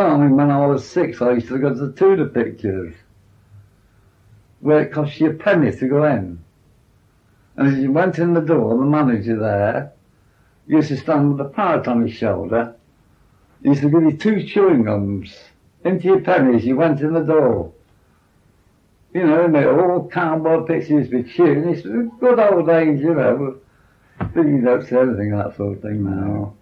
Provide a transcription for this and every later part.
Well, I mean, when I was 6, I used to go to the Tudor pictures, where it cost you a penny to go in. And as you went in the door, the manager there used to stand with a parrot on his shoulder. He used to give you 2 chewing gums into your pennies. You went in the door. You know, and all cardboard pictures with chewing. It's good old days, you know. But you don't see anything of that sort of thing now.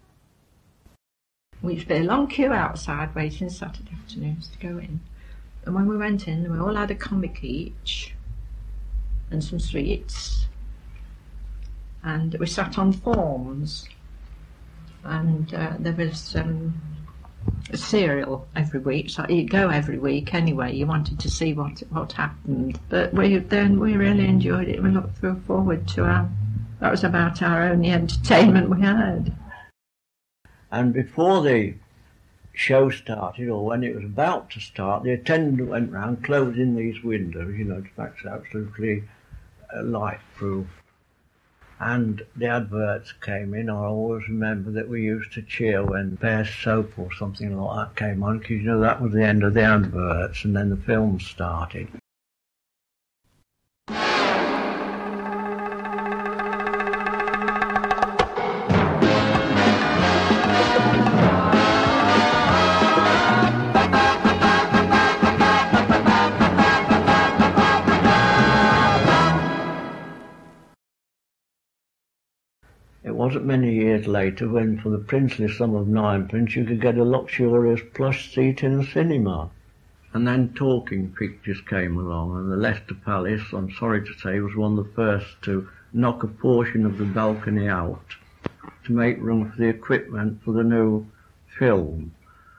We used to be a long queue outside waiting Saturday afternoons to go in. And when we went in, we all had a comic each and some sweets. And we sat on forms. And there was a cereal every week, so you'd go every week anyway. You wanted to see what happened. But we really enjoyed it. We looked forward to that was about our only entertainment we had. And before the show started, or when it was about to start, the attendant went round closing these windows, you know, to make it absolutely light-proof. And the adverts came in. I always remember that we used to cheer when Pear Soap or something like that came on, because, you know, that was the end of the adverts, and then the film started. It wasn't many years later when, for the princely sum of 9p, you could get a luxurious plush seat in the cinema. And then talking pictures came along, and the Leicester Palace, I'm sorry to say, was one of the first to knock a portion of the balcony out to make room for the equipment for the new film.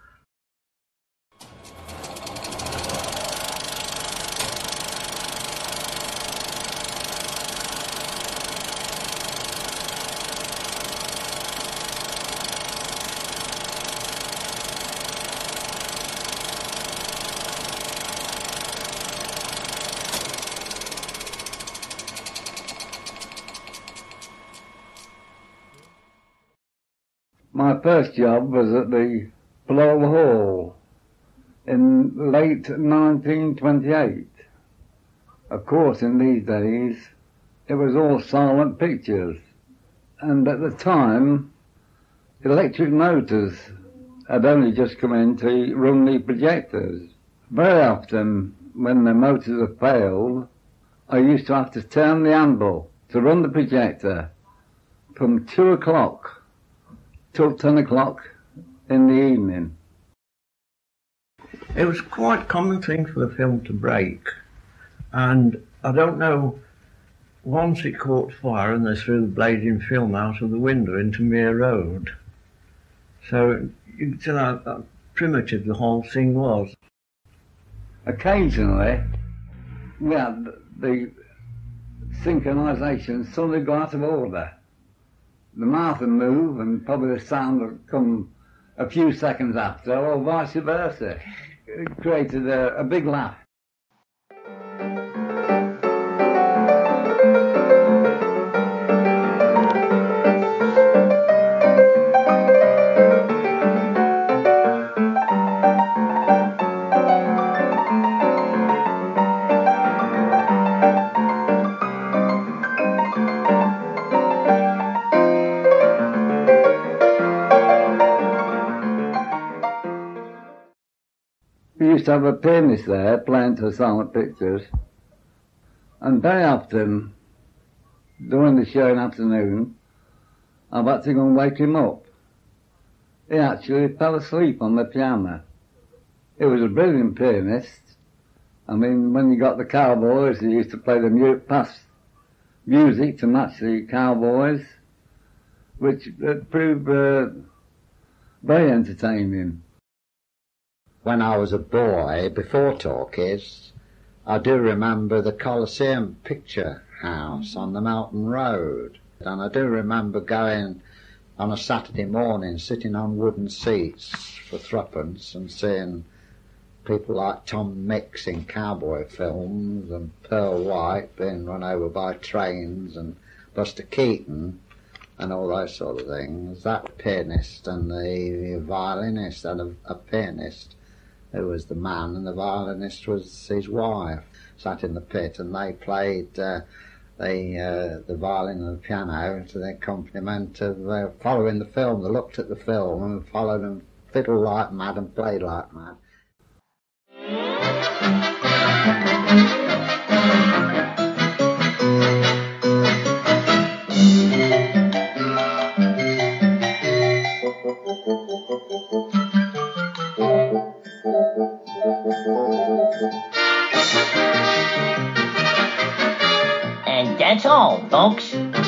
My first job was at the Blow Hall in late 1928. Of course, in these days, it was all silent pictures. And at the time, electric motors had only just come in to run the projectors. Very often, when the motors had failed, I used to have to turn the handle to run the projector from 2 o'clock till 10 o'clock in the evening. It was quite a common thing for the film to break, and I don't know, once it caught fire and they threw the blazing film out of the window into Mere Road. So you can tell how primitive the whole thing was. Occasionally, we had the synchronisation suddenly go out of order. The mouth would move and probably the sound would come a few seconds after, or vice versa. It created a big laugh. We used to have a pianist there playing to the silent pictures, and very often during the show in the afternoon I've had to go and wake him up. He actually fell asleep on the piano. He was a brilliant pianist. I mean, when you got the cowboys, he used to play the past music to match the cowboys, which proved very entertaining. When I was a boy, before talkies, I do remember the Coliseum Picture House on the Melton Road. And I do remember going on a Saturday morning, sitting on wooden seats for threepence and seeing people like Tom Mix in cowboy films and Pearl White being run over by trains and Buster Keaton. and all those sort of things. That pianist and the violinist and a pianist who was the man, and the violinist was his wife, sat in the pit, and they played the violin and the piano to the accompaniment of following the film. They looked at the film and followed and fiddled like mad and played like mad. And that's all, folks.